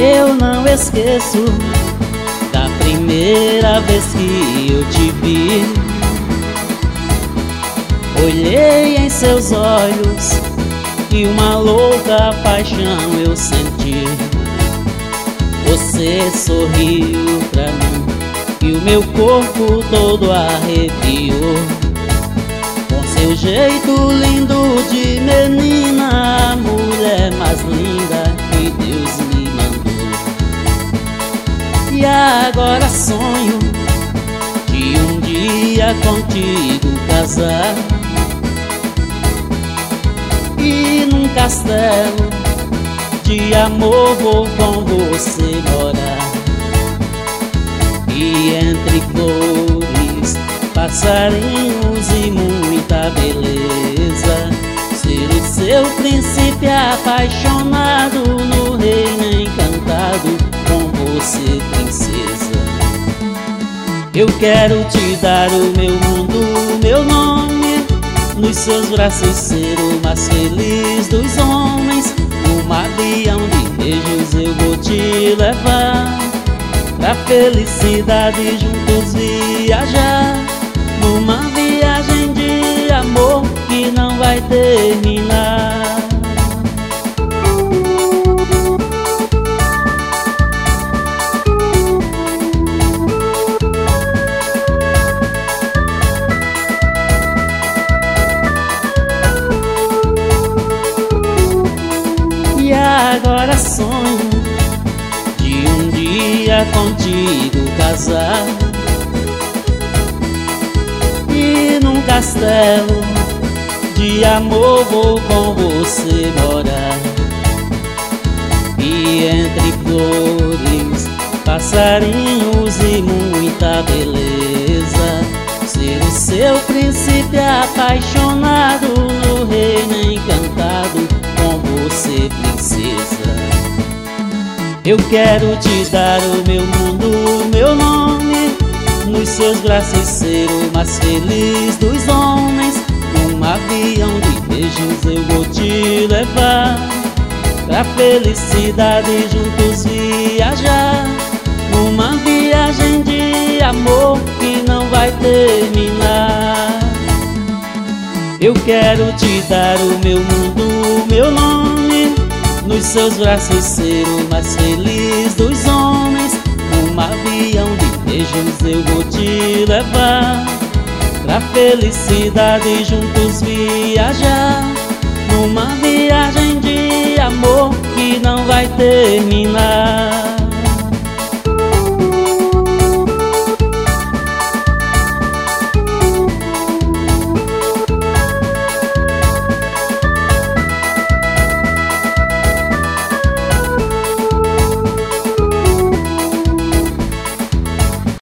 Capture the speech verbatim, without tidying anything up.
Eu não esqueço da primeira vez que eu te vi. Olhei em seus olhos e uma louca paixão eu senti. Você sorriu pra mim e o meu corpo todo arrepiou. Com seu jeito lindo de menina, a mulher mais linda que Deus me mandou. E agora sonho de um dia contigo casar e num castelo de amor vou com você morar. E entre flores, passarinhos e muita beleza, ser o seu príncipe apaixonado no reino encantado, com você, princesa. Eu quero te dar o meu mundo, o meu nome, nos seus braços ser o mais feliz dos homens. Num avião de beijos eu vou te levar pra felicidade juntos viajar, numa viagem de amor que não vai terminar. E agora sonho de um dia contigo casar e num castelo de amor vou com você morar. E entre flores, passarinhos e muita beleza, ser o seu príncipe apaixonado no reino encantado, com você, princesa. Eu quero te dar o meu mundo, o meu nome, nos seus braços ser o mais feliz dos homens. Num avião de beijos eu vou te levar pra felicidade juntos viajar, numa viagem de amor que não vai terminar. Eu quero te dar o meu mundo, o meu nome, nos seus braços ser o mais feliz dos homens. Num avião de beijos eu vou te levar pra felicidade juntos viajar, numa viagem de amor que não vai terminar.